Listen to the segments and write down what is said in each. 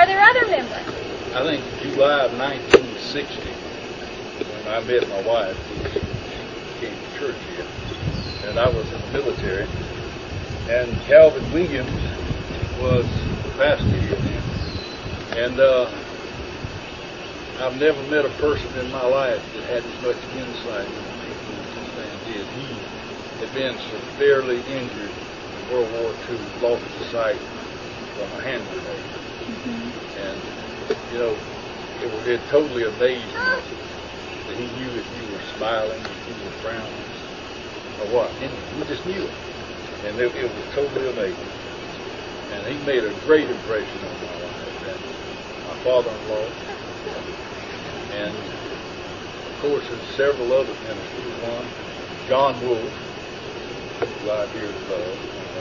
are there other members? I think July of 1960, when I met my wife, she came to church here, and I was in the military, and Calvin Williams was the pastor here then. And I've never met a person in my life that had as much insight as this man did. He had been severely injured in World War II, lost his sight from a hand grenade. And, you know, it totally amazed me that he knew if you were smiling, if you were frowning, or what. He just knew it. And it was totally amazing. And he made a great impression on my life. And my father-in-law. And, of course, there's several other ministers. One, John Wolfe, who I dearly love.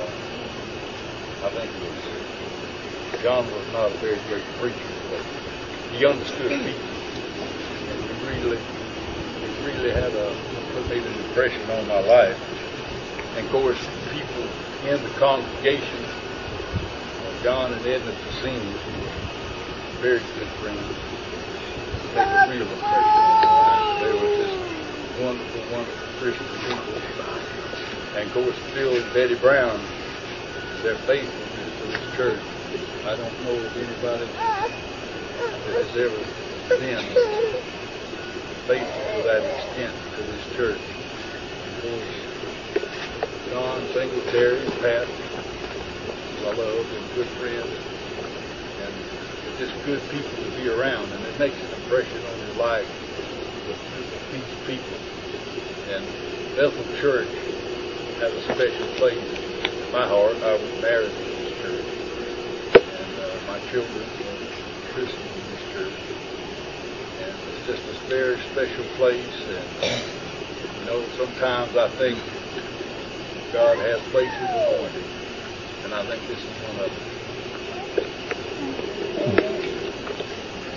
I think John was not a very great preacher, but he understood people. And he really had made an impression on my life. And, of course, people in the congregation, John and Edna Tassini, who were very good friends, made a real impression on my life. They were just wonderful, wonderful Christian people. And, of course, Bill and Betty Brown, their faithfulness to this church. I don't know of anybody that has ever been faithful to that extent to this church. Of course, John Singletary, Pat, who I love, and good friends, and just good people to be around, and it makes an impression on your life with these people. And Bethel Church has a special place in my heart. I was married to this church, and my children were christened in this church, and it's just a very special place. And you know, sometimes I think God has places appointed, and I think this is one of them.